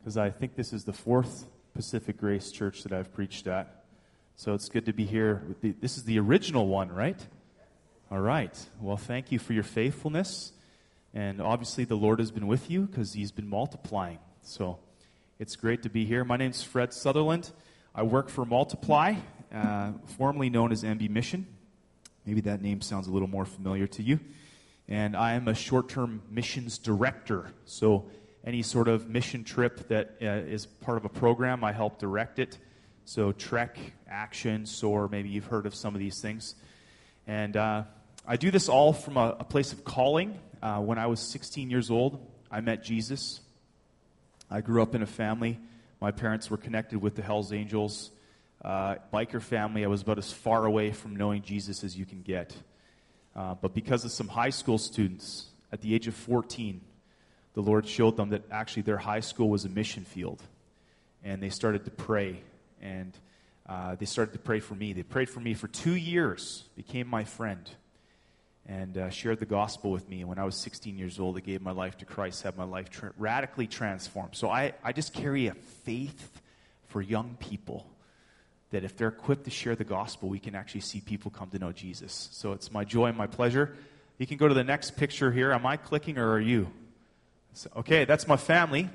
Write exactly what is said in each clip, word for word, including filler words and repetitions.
because I think this is the fourth Pacific Grace Church that I've preached at. So it's good to be here. This is the original one, right? All right. Well, thank you for your faithfulness. And obviously the Lord has been with you because he's been multiplying. So it's great to be here. My name's Fred Sutherland. I work for Multiply, uh, formerly known as M B Mission. Maybe that name sounds a little more familiar to you. And I am a short-term missions director. So any sort of mission trip that uh, is part of a program, I help direct it. So Trek, Action, SOAR, maybe you've heard of some of these things. And uh, I do this all from a, a place of calling. Uh, when I was sixteen years old, I met Jesus. I grew up in a family. My parents were connected with the Hells Angels. Uh, biker family. I was about as far away from knowing Jesus as you can get. Uh, but because of some high school students, at the age of fourteen, the Lord showed them that actually their high school was a mission field. And they started to pray. And uh, they started to pray for me. They prayed for me for two years, became my friend, and uh, shared the gospel with me. And when I was sixteen years old, I gave my life to Christ, had my life tra- radically transformed. So I, I just carry a faith for young people that if they're equipped to share the gospel, we can actually see people come to know Jesus. So it's my joy and my pleasure. You can go to the next picture here. Am I clicking or are you? So, okay, that's my family.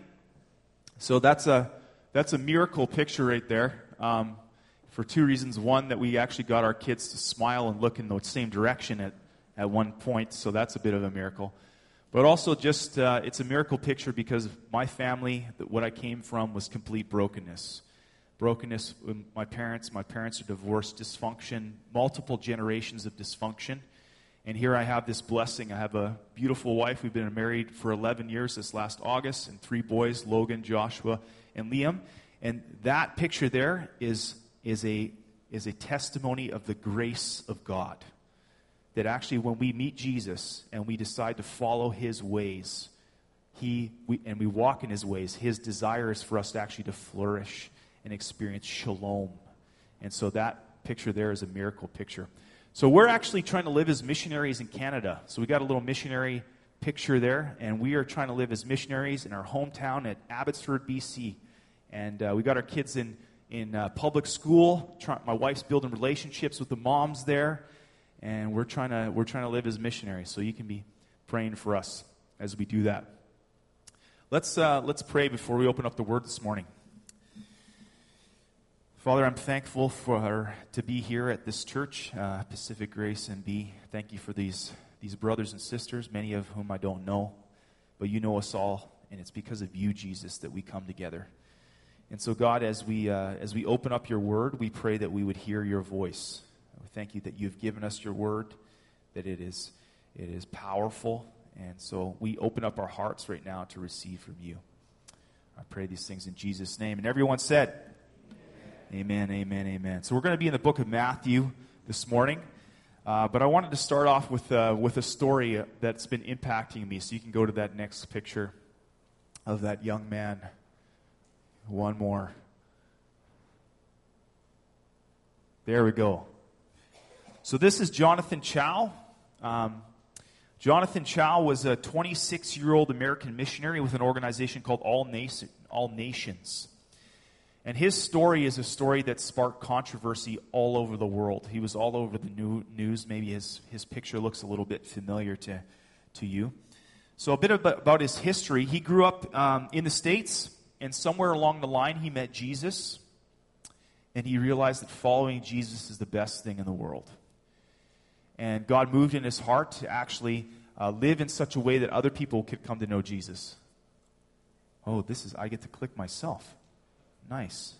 So that's a that's a miracle picture right there um, for two reasons. One, that we actually got our kids to smile and look in the same direction at, at one point. So that's a bit of a miracle. But also just uh, it's a miracle picture because my family, what I came from, was complete brokenness. Brokenness with my parents. My parents are divorced, dysfunction, multiple generations of dysfunction. And here I have this blessing. I have a beautiful wife. We've been married for eleven years this last August, and three boys, Logan, Joshua, and Liam. And that picture there is, is, a, is a testimony of the grace of God. That actually when we meet Jesus and we decide to follow his ways, he we, and we walk in his ways, his desire is for us to actually to flourish and experience shalom. And so that picture there is a miracle picture. So we're actually trying to live as missionaries in Canada. So we got a little missionary picture there, and we are trying to live as missionaries in our hometown at Abbotsford, B C. And uh, we got our kids in, in uh, public school. Try, my wife's building relationships with the moms there, and we're trying to we're trying to live as missionaries. So you can be praying for us as we do that. Let's uh, let's pray before we open up the Word this morning. Father, I'm thankful for to be here at this church, uh, Pacific Grace M B. Thank you for these these brothers and sisters, many of whom I don't know, but you know us all, and it's because of you, Jesus, that we come together. And so, God, as we uh, as we open up your Word, we pray that we would hear your voice. We thank you that you've given us your Word, that it is it is powerful, and so we open up our hearts right now to receive from you. I pray these things in Jesus' name, and everyone said. Amen, amen, amen. So we're going to be in the book of Matthew this morning, uh, but I wanted to start off with uh, with a story that's been impacting me. So you can go to that next picture of that young man. One more. There we go. So this is Jonathan Chow. Um, Jonathan Chow was a twenty-six-year-old American missionary with an organization called All Nation, All Nations. And his story is a story that sparked controversy all over the world. He was all over the new news. Maybe his, his picture looks a little bit familiar to, to you. So a bit about, about his history. He grew up um, in the States, and somewhere along the line he met Jesus. And he realized that following Jesus is the best thing in the world. And God moved in his heart to actually uh, live in such a way that other people could come to know Jesus. Oh, this is, I get to click myself. Nice.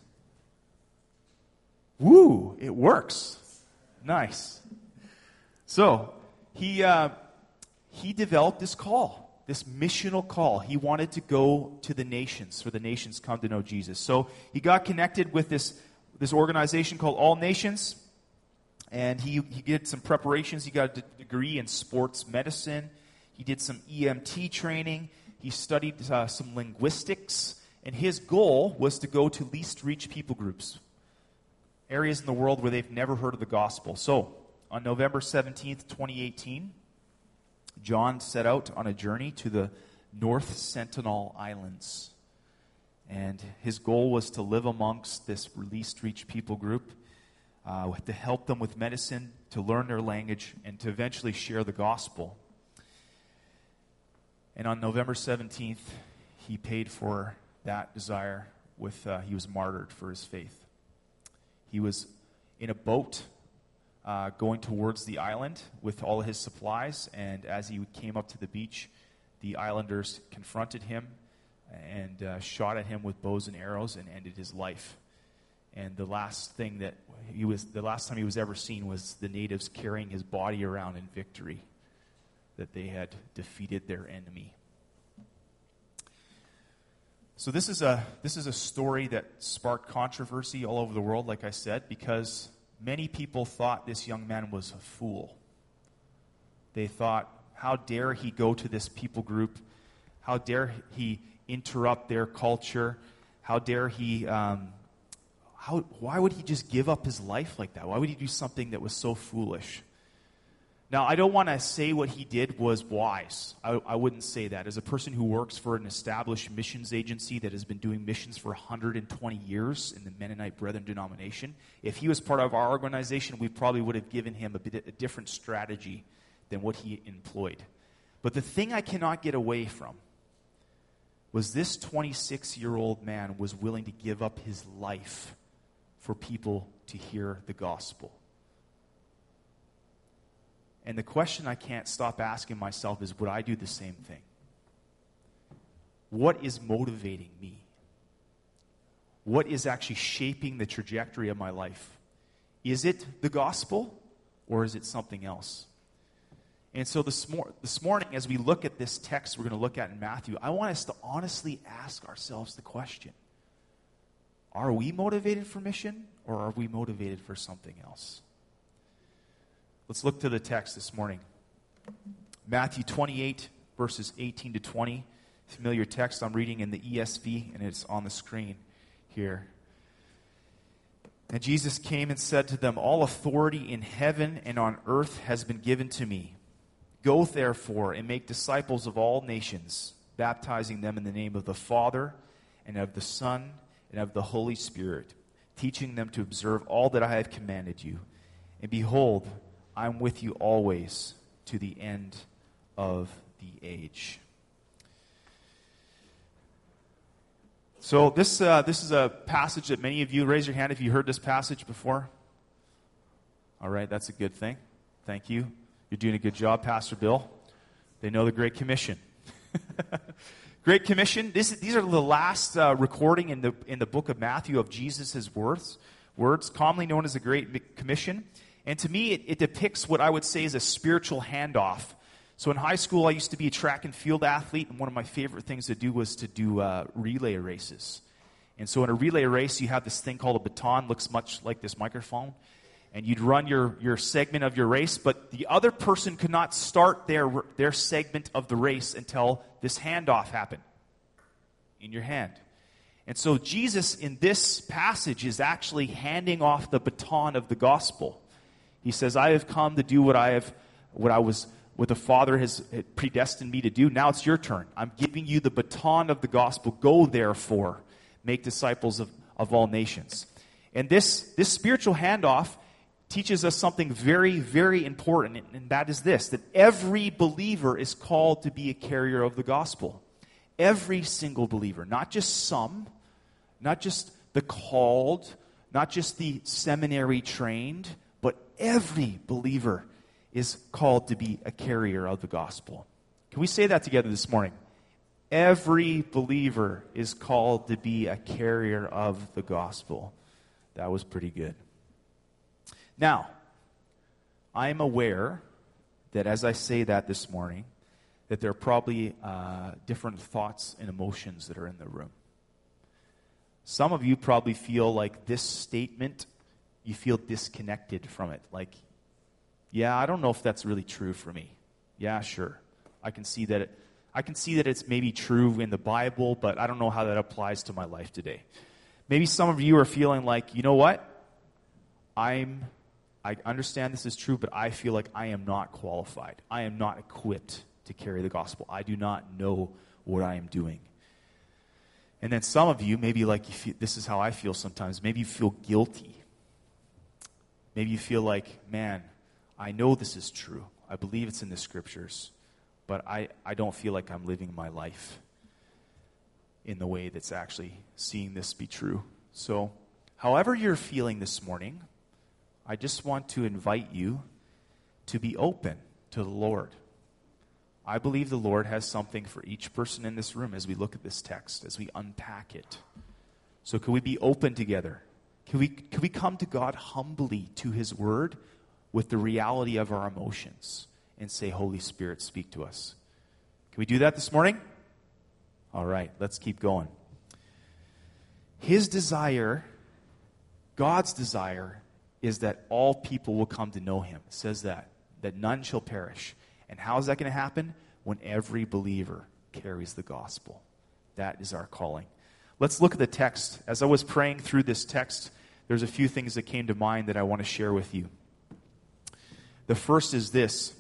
Woo, it works. Nice. So, he uh, he developed this call, this missional call. He wanted to go to the nations, for the nations come to know Jesus. So, he got connected with this, this organization called All Nations, and he, he did some preparations. He got a d- degree in sports medicine. He did some E M T training. He studied uh, some linguistics. And his goal was to go to least reach people groups, areas in the world where they've never heard of the gospel. So, on November seventeenth, twenty eighteen, John set out on a journey to the North Sentinel Islands. And his goal was to live amongst this released reach people group, uh, to help them with medicine, to learn their language, and to eventually share the gospel. And on November seventeenth, he paid for that desire with, uh, he was martyred for his faith. He was in a boat uh, going towards the island with all of his supplies, and as he came up to the beach, the islanders confronted him and uh, shot at him with bows and arrows and ended his life. And the last thing that he was, the last time he was ever seen was the natives carrying his body around in victory, that they had defeated their enemy. So this is a this is a story that sparked controversy all over the world, like I said, because many people thought this young man was a fool. They thought, how dare he go to this people group? How dare he interrupt their culture? How dare he, um, how, why would he just give up his life like that? Why would he do something that was so foolish? Now, I don't want to say what he did was wise. I, I wouldn't say that. As a person who works for an established missions agency that has been doing missions for one hundred twenty years in the Mennonite Brethren denomination, if he was part of our organization, we probably would have given him a, bit, a different strategy than what he employed. But the thing I cannot get away from was this twenty-six-year-old man was willing to give up his life for people to hear the gospel. And the question I can't stop asking myself is, would I do the same thing? What is motivating me? What is actually shaping the trajectory of my life? Is it the gospel, or is it something else? And so this, mor- this morning, as we look at this text we're going to look at in Matthew, I want us to honestly ask ourselves the question, are we motivated for mission, or are we motivated for something else? Let's look to the text this morning. Matthew twenty-eight, verses eighteen to twenty. Familiar text I'm reading in the E S V, and it's on the screen here. And Jesus came and said to them, all authority in heaven and on earth has been given to me. Go therefore and make disciples of all nations, baptizing them in the name of the Father and of the Son and of the Holy Spirit, teaching them to observe all that I have commanded you. And behold, I'm with you always to the end of the age. So this uh, this is a passage that many of you, raise your hand if you heard this passage before. All right, that's a good thing. Thank you. You're doing a good job, Pastor Bill. They know the Great Commission. Great Commission. This, these are the last uh, recording in the in the book of Matthew of Jesus' words, words, commonly known as the Great Commission. And to me, it, it depicts what I would say is a spiritual handoff. So in high school, I used to be a track and field athlete, and one of my favorite things to do was to do uh, relay races. And so in a relay race, you have this thing called a baton, looks much like this microphone. And you'd run your, your segment of your race, but the other person could not start their, their segment of the race until this handoff happened in your hand. And so Jesus, in this passage, is actually handing off the baton of the gospel. He says, I have come to do what I have, what I was, what the Father has predestined me to do. Now it's your turn. I'm giving you the baton of the gospel. Go therefore, make disciples of, of all nations. And this, this spiritual handoff teaches us something very, very important, and that is this, that every believer is called to be a carrier of the gospel. Every single believer, not just some, not just the called, not just the seminary trained, but every believer is called to be a carrier of the gospel. Can we say that together this morning? Every believer is called to be a carrier of the gospel. That was pretty good. Now, I am aware that as I say that this morning, that there are probably uh, different thoughts and emotions that are in the room. Some of you probably feel like this statement, you feel disconnected from it. Like, yeah, I don't know if that's really true for me. Yeah, sure. I can see that it, I can see that it's maybe true in the Bible, but I don't know how that applies to my life today. Maybe some of you are feeling like, you know what? I'm I understand this is true, but I feel like I am not qualified. I am not equipped to carry the gospel. I do not know what I am doing. And then some of you, maybe like you feel, this is how I feel sometimes, maybe you feel guilty. Maybe you feel like, man, I know this is true. I believe it's in the scriptures, but I, I don't feel like I'm living my life in the way that's actually seeing this be true. So, however you're feeling this morning, I just want to invite you to be open to the Lord. I believe the Lord has something for each person in this room as we look at this text, as we unpack it. So can we be open together? Can we, can we come to God humbly to his word with the reality of our emotions and say, Holy Spirit, speak to us? Can we do that this morning? All right, let's keep going. His desire, God's desire, is that all people will come to know him. It says that, that none shall perish. And how is that going to happen? When every believer carries the gospel. That is our calling. Let's look at the text. As I was praying through this text, there's a few things that came to mind that I want to share with you. The first is this,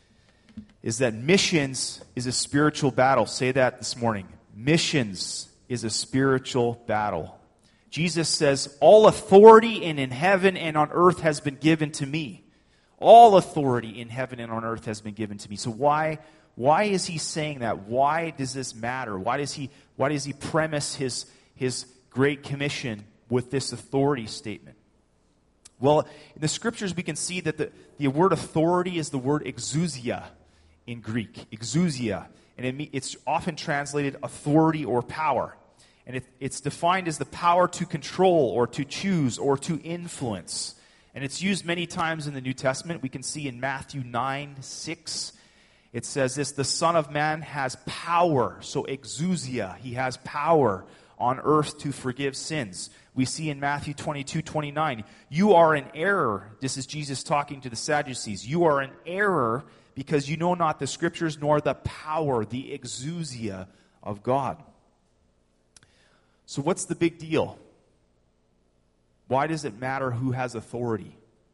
is that missions is a spiritual battle. Say that this morning. Missions is a spiritual battle. Jesus says, all authority in, in heaven and on earth has been given to me. All authority in heaven and on earth has been given to me. So why, why is he saying that? Why does this matter? Why does he, why does he premise his, his Great Commission with this authority statement? Well, in the scriptures we can see that the, the word authority is the word exousia in Greek. Exousia. And it, it's often translated authority or power. And it, it's defined as the power to control or to choose or to influence. And it's used many times in the New Testament. We can see in Matthew nine six, it says this, the Son of Man has power. So exousia, he has power on earth to forgive sins. We see in Matthew twenty-two twenty-nine, you are in error. This is Jesus talking to the Sadducees. You are in error because you know not the scriptures nor the power, the exousia of God. So what's the big deal? Why does it matter who has authority?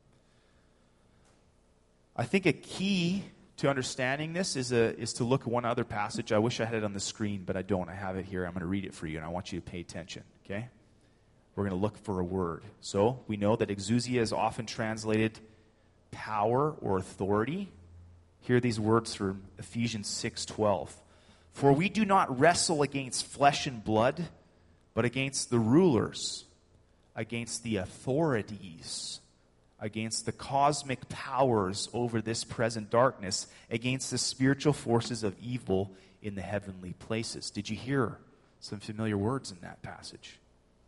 I think a key to understanding this is, a, is to look at one other passage. I wish I had it on the screen, but I don't. I have it here. I'm going to read it for you, and I want you to pay attention, okay? We're going to look for a word. So we know that exousia is often translated power or authority. Hear these words from Ephesians six twelve. For we do not wrestle against flesh and blood, but against the rulers, against the authorities, against the cosmic powers over this present darkness, against the spiritual forces of evil in the heavenly places. Did you hear some familiar words in that passage?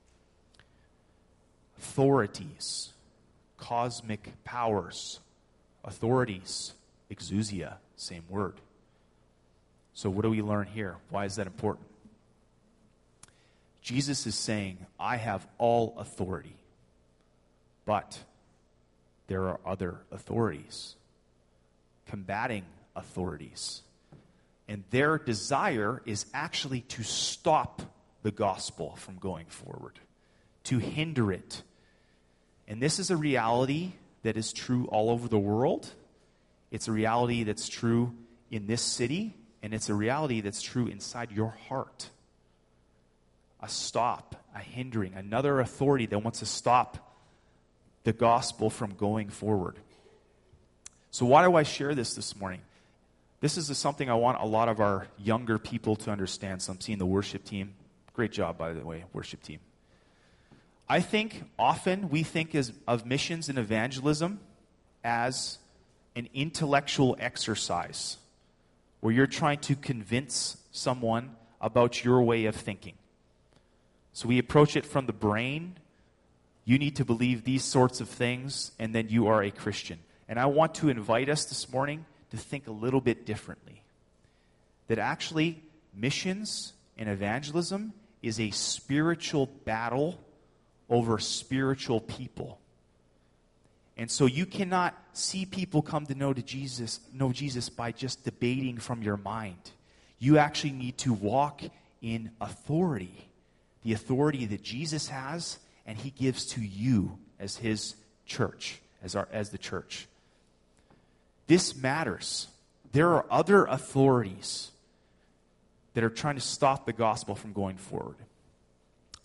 Authorities, cosmic powers, authorities, exousia, same word. So what do we learn here? Why is that important? Jesus is saying, I have all authority, but there are other authorities, combating authorities. And their desire is actually to stop the gospel from going forward, to hinder it. And this is a reality that is true all over the world. It's a reality that's true in this city, and it's a reality that's true inside your heart. A stop, a hindering, another authority that wants to stop the gospel from going forward. So why do I share this this morning? This is something I want a lot of our younger people to understand. So I'm seeing the worship team. Great job, by the way, worship team. I think often we think as, of missions and evangelism as an intellectual exercise where you're trying to convince someone about your way of thinking. So we approach it from the brain. You need to believe these sorts of things, and then you are a Christian. And I want to invite us this morning to think a little bit differently. That actually, missions and evangelism is a spiritual battle over spiritual people. And so you cannot see people come to know to Jesus, know Jesus by just debating from your mind. You actually need to walk in authority. The authority that Jesus has, and he gives to you as his church, as our as the church. This matters. There are other authorities that are trying to stop the gospel from going forward.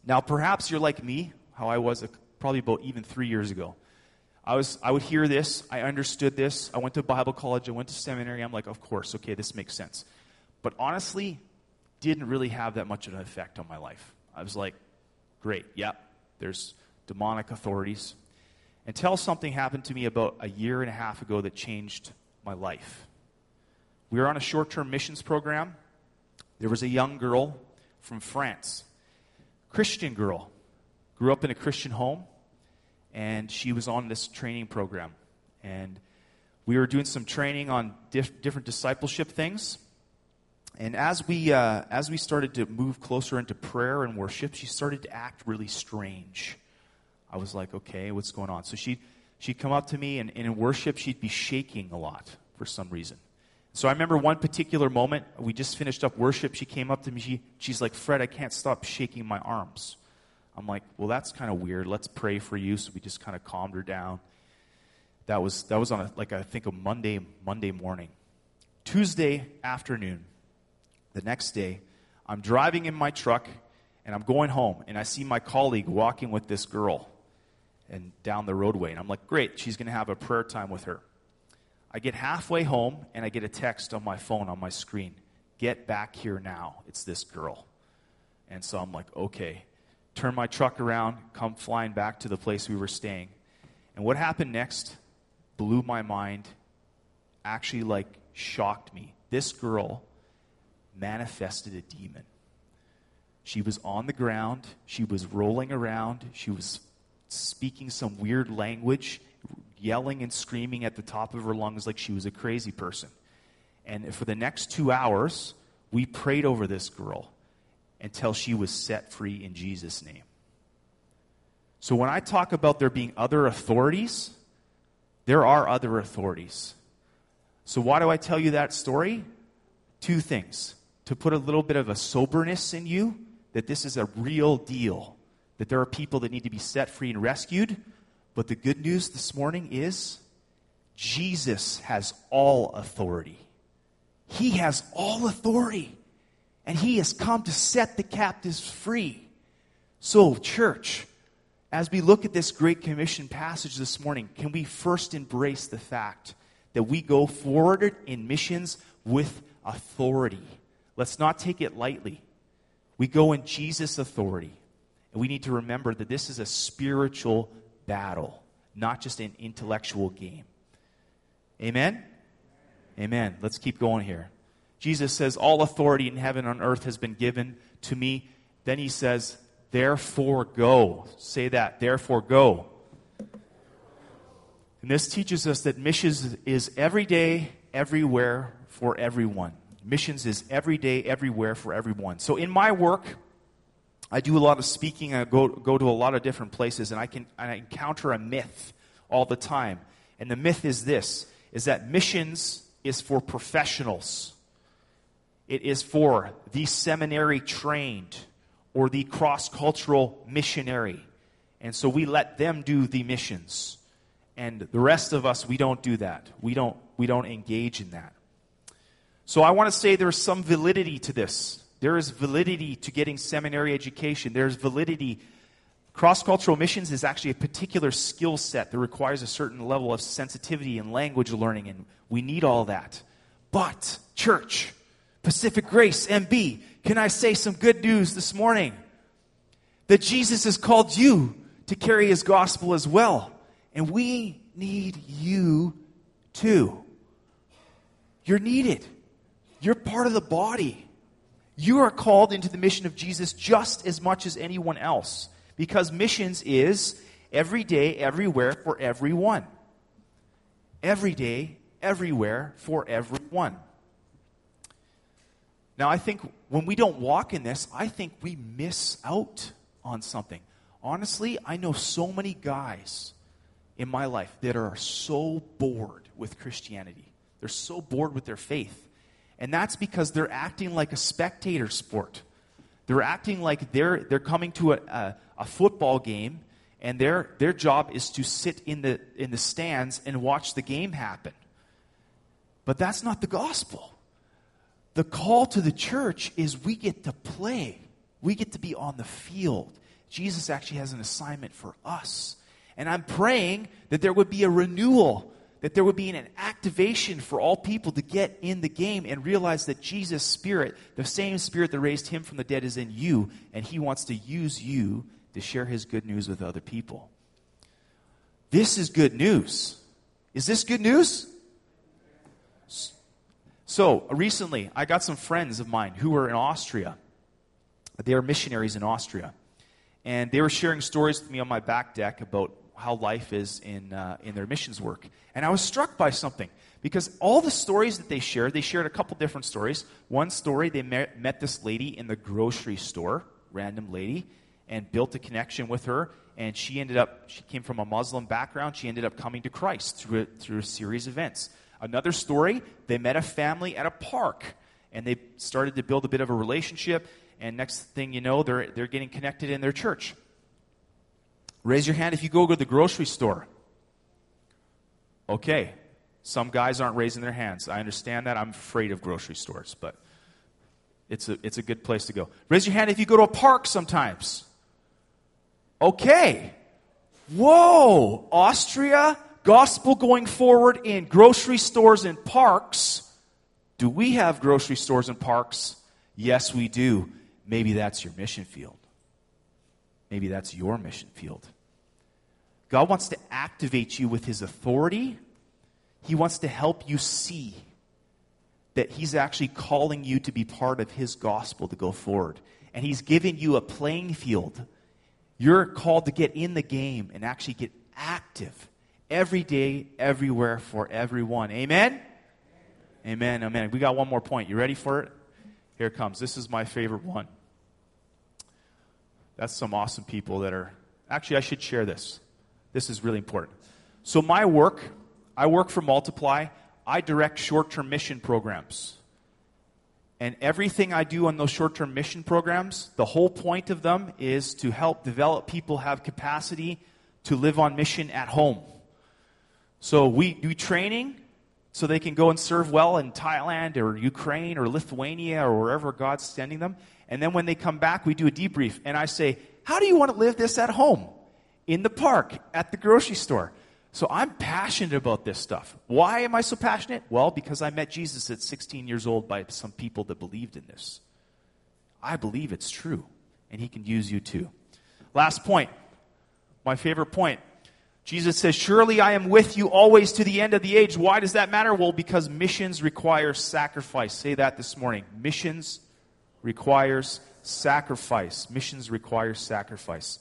Now, perhaps you're like me, how I was uh, probably about even three years ago. I was, I would hear this, I understood this, I went to Bible college, I went to seminary, I'm like, of course, okay, this makes sense. But honestly, didn't really have that much of an effect on my life. I was like, great, yeah, there's demonic authorities. Until something happened to me about a year and a half ago that changed my life. We were on a short-term missions program. There was a young girl from France, Christian girl, grew up in a Christian home, and she was on this training program. And we were doing some training on diff- different discipleship things. And as we uh, as we started to move closer into prayer and worship, she started to act really strange. I was like, okay, what's going on? So she'd, she'd come up to me, and, and in worship, she'd be shaking a lot for some reason. So I remember one particular moment, we just finished up worship, she came up to me, she, she's like, Fred, I can't stop shaking my arms. I'm like, well, that's kind of weird. Let's pray for you. So we just kind of calmed her down. That was that was on, a, like, I think a Monday, Monday morning. Tuesday afternoon, the next day, I'm driving in my truck, and I'm going home, and I see my colleague walking with this girl and down the roadway. And I'm like, great, she's going to have a prayer time with her. I get halfway home, and I get a text on my phone, on my screen. Get back here now. It's this girl. And so I'm like, okay. Turn my truck around, come flying back to the place we were staying. And what happened next blew my mind, actually, like, shocked me. This girl manifested a demon. She was on the ground. She was rolling around. She was speaking some weird language, yelling and screaming at the top of her lungs like she was a crazy person. And for the next two hours, we prayed over this girl until she was set free in Jesus' name. So when I talk about there being other authorities, there are other authorities. So why do I tell you that story? Two things. To put a little bit of a soberness in you, that this is a real deal, that there are people that need to be set free and rescued. But the good news this morning is Jesus has all authority. He has all authority. And he has come to set the captives free. So, church, as we look at this Great Commission passage this morning, can we first embrace the fact that we go forward in missions with authority? Let's not take it lightly. We go in Jesus' authority. And we need to remember that this is a spiritual battle, not just an intellectual game. Amen? Amen. Let's keep going here. Jesus says, all authority in heaven and on earth has been given to me. Then he says, therefore go. Say that, therefore go. And this teaches us that missions is every day, everywhere, for everyone. Missions is every day, everywhere, for everyone. So in my work, I do a lot of speaking. I go go to a lot of different places, and I can and I encounter a myth all the time. And the myth is this, is that missions is for professionals. It is for the seminary trained or the cross-cultural missionary. And so we let them do the missions. And the rest of us, we don't do that. We don't we don't engage in that. So I want to say there's some validity to this. There is validity to getting seminary education. There's validity. Cross-cultural missions is actually a particular skill set that requires a certain level of sensitivity and language learning, and we need all that. But, church, Pacific Grace, M B, can I say some good news this morning? That Jesus has called you to carry his gospel as well. And we need you too. You're needed. You're part of the body. You are called into the mission of Jesus just as much as anyone else. Because missions is every day, everywhere, for everyone. Every day, everywhere, for everyone. Now, I think when we don't walk in this, I think we miss out on something. Honestly, I know so many guys in my life that are so bored with Christianity. They're so bored with their faith. And that's because they're acting like a spectator sport. They're acting like they're they're coming to a, a, a football game, and their their job is to sit in the in the stands and watch the game happen. But that's not the gospel. The call to the church is we get to play. We get to be on the field. Jesus actually has an assignment for us. And I'm praying that there would be a renewal, that there would be an activation for all people to get in the game and realize that Jesus' Spirit, the same Spirit that raised him from the dead, is in you, and he wants to use you to share his good news with other people. This is good news. Is this good news? So, recently, I got some friends of mine who were in Austria. They are missionaries in Austria. And they were sharing stories with me on my back deck about how life is in uh, in their missions work. And I was struck by something. Because all the stories that they shared, they shared a couple different stories. One story, they met, met this lady in the grocery store, random lady, and built a connection with her. And she ended up, she came from a Muslim background. She ended up coming to Christ through a, through a series of events. Another story, they met a family at a park. And they started to build a bit of a relationship. And next thing you know, they're they're getting connected in their church. Raise your hand if you go to the grocery store. Okay. Some guys aren't raising their hands. I understand that. I'm afraid of grocery stores, but it's a it's a good place to go. Raise your hand if you go to a park sometimes. Okay. Whoa. Austria, gospel going forward in grocery stores and parks. Do we have grocery stores and parks? Yes, we do. Maybe that's your mission field. Maybe that's your mission field. God wants to activate you with his authority. He wants to help you see that he's actually calling you to be part of his gospel to go forward. And he's given you a playing field. You're called to get in the game and actually get active every day, everywhere, for everyone. Amen? Amen, amen. We got one more point. You ready for it? Here it comes. This is my favorite one. That's some awesome people that are... Actually, I should share this. This is really important. So my work, I work for Multiply. I direct short-term mission programs. And everything I do on those short-term mission programs, the whole point of them is to help develop people have capacity to live on mission at home. So we do training so they can go and serve well in Thailand or Ukraine or Lithuania or wherever God's sending them. And then when they come back, we do a debrief. And I say, how do you want to live this at home? In the park, at the grocery store. So I'm passionate about this stuff. Why am I so passionate? Well, because I met Jesus at sixteen years old by some people that believed in this. I believe it's true. And he can use you too. Last point. My favorite point. Jesus says, surely I am with you always to the end of the age. Why does that matter? Well, because missions require sacrifice. Say that this morning. Missions requires sacrifice. Missions require sacrifice.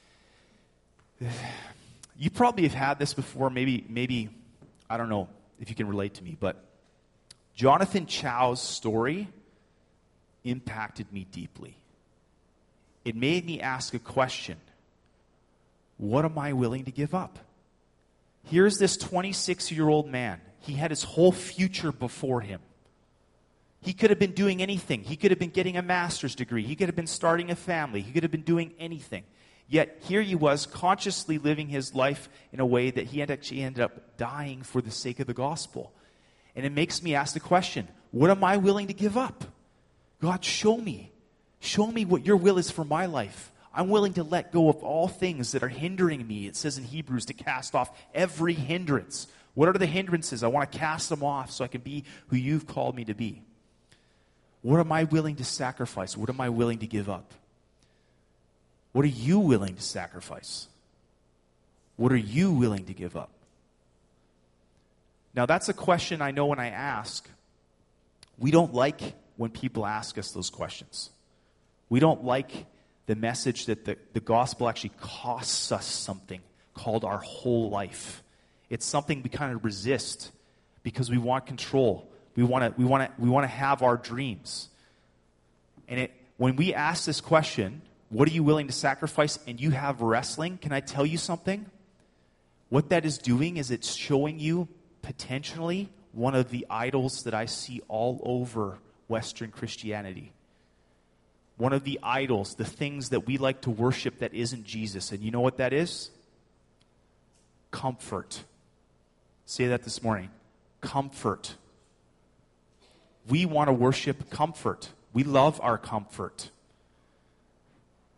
You probably have had this before. Maybe, maybe, I don't know if you can relate to me, but Jonathan Chow's story impacted me deeply. It made me ask a question. What am I willing to give up? Here's this twenty-six-year-old man. He had his whole future before him. He could have been doing anything. He could have been getting a master's degree. He could have been starting a family. He could have been doing anything. Yet here he was consciously living his life in a way that he had actually ended up dying for the sake of the gospel. And it makes me ask the question, what am I willing to give up? God, show me. Show me what your will is for my life. I'm willing to let go of all things that are hindering me. It says in Hebrews to cast off every hindrance. What are the hindrances? I want to cast them off so I can be who you've called me to be. What am I willing to sacrifice? What am I willing to give up? What are you willing to sacrifice? What are you willing to give up? Now, that's a question I know when I ask. We don't like when people ask us those questions. We don't like the message that the, the gospel actually costs us something called our whole life. It's something we kind of resist because we want control. We want to we want to we want to have our dreams. And it when we ask this question, what are you willing to sacrifice? And you have wrestling. Can I tell you something? What that is doing is it's showing you potentially one of the idols that I see all over Western Christianity. One of the idols, the things that we like to worship that isn't Jesus. And you know what that is? Comfort. Say that this morning. Comfort. We want to worship comfort. We love our comfort.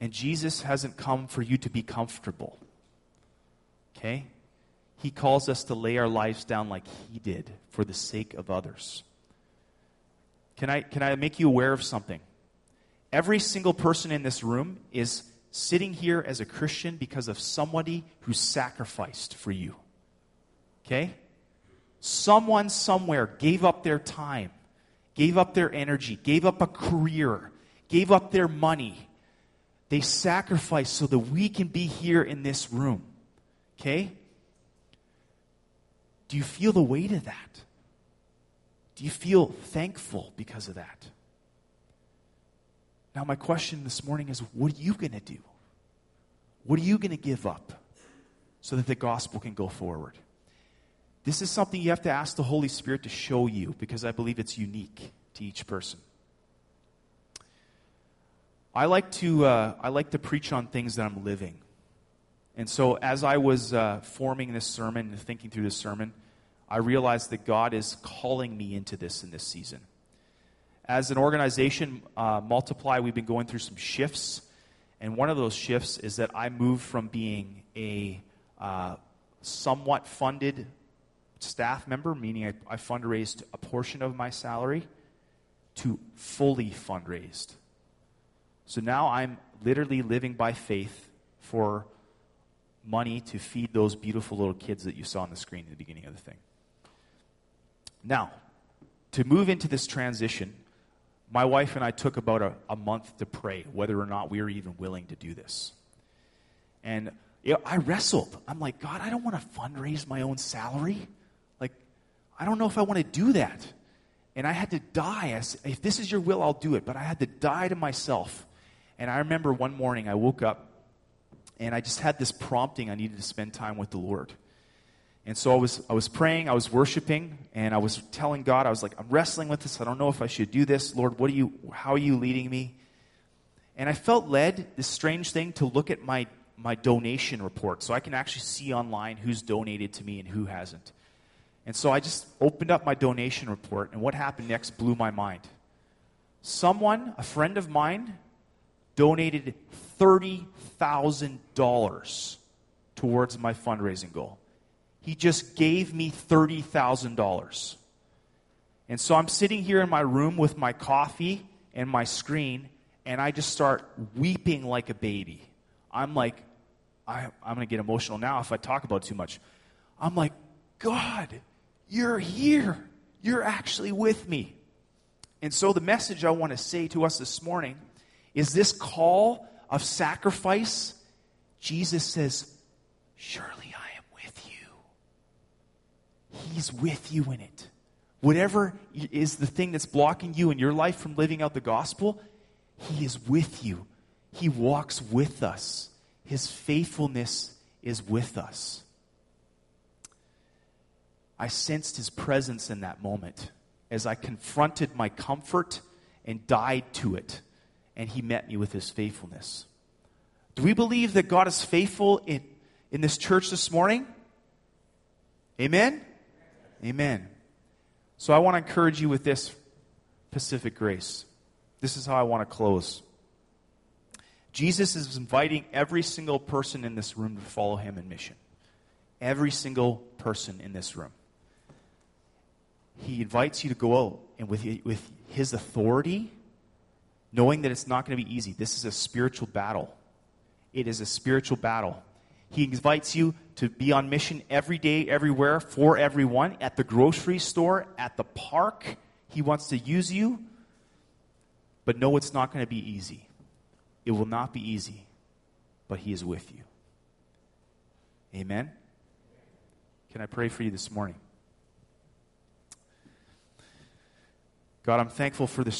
And Jesus hasn't come for you to be comfortable. Okay? He calls us to lay our lives down like he did for the sake of others. Can I, can I make you aware of something? Every single person in this room is sitting here as a Christian because of somebody who sacrificed for you. Okay? Someone somewhere gave up their time, gave up their energy, gave up a career, gave up their money. They sacrificed so that we can be here in this room. Okay? Do you feel the weight of that? Do you feel thankful because of that? Now my question this morning is, what are you going to do? What are you going to give up so that the gospel can go forward? This is something you have to ask the Holy Spirit to show you, because I believe it's unique to each person. I like to uh, I like to preach on things that I'm living. And so as I was uh, forming this sermon and thinking through this sermon, I realized that God is calling me into this in this season. As an organization, uh, Multiply, we've been going through some shifts. And one of those shifts is that I moved from being a uh, somewhat funded staff member, meaning I, I fundraised a portion of my salary, to fully fundraised. So now I'm literally living by faith for money to feed those beautiful little kids that you saw on the screen at the beginning of the thing. Now, to move into this transition, my wife and I took about a, a month to pray whether or not we were even willing to do this. And you know, I wrestled. I'm like, God, I don't want to fundraise my own salary. Like, I don't know if I want to do that. And I had to die. I said, if this is your will, I'll do it. But I had to die to myself. And I remember one morning I woke up and I just had this prompting I needed to spend time with the Lord. And so I was I was praying, I was worshiping, and I was telling God, I was like, I'm wrestling with this. I don't know if I should do this. Lord, what are you, how are you leading me? And I felt led, this strange thing, to look at my, my donation report so I can actually see online who's donated to me and who hasn't. And so I just opened up my donation report, and what happened next blew my mind. Someone, a friend of mine, donated thirty thousand dollars towards my fundraising goal. He just gave me thirty thousand dollars. And so I'm sitting here in my room with my coffee and my screen, and I just start weeping like a baby. I'm like, I, I'm going to get emotional now if I talk about it too much. I'm like, God, you're here. You're actually with me. And so the message I want to say to us this morning is this call of sacrifice. Jesus says, surely I am with you. He's with you in it. Whatever is the thing that's blocking you in your life from living out the gospel, He is with you. He walks with us. His faithfulness is with us. I sensed His presence in that moment as I confronted my comfort and died to it. And He met me with His faithfulness. Do we believe that God is faithful in, in this church this morning? Amen? Amen. So I want to encourage you with this, Pacific Grace. This is how I want to close. Jesus is inviting every single person in this room to follow Him in mission. Every single person in this room. He invites you to go out and with, with His authority, knowing that it's not going to be easy. This is a spiritual battle. It is a spiritual battle. He invites you to be on mission every day, everywhere, for everyone, at the grocery store, at the park. He wants to use you. But no, it's not going to be easy. It will not be easy. But He is with you. Amen? Can I pray for you this morning? God, I'm thankful for this